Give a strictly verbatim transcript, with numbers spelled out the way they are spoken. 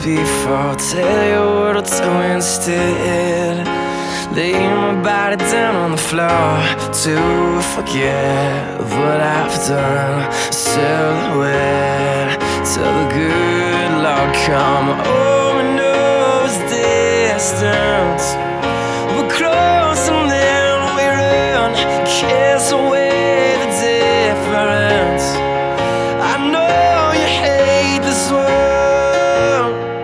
before. Tell you what I'll do instead. Lay my body down on the floor to forget what I've done. Silhouette till the good Lord come. Oh, I know it's distant, we're close and then we run, kiss away.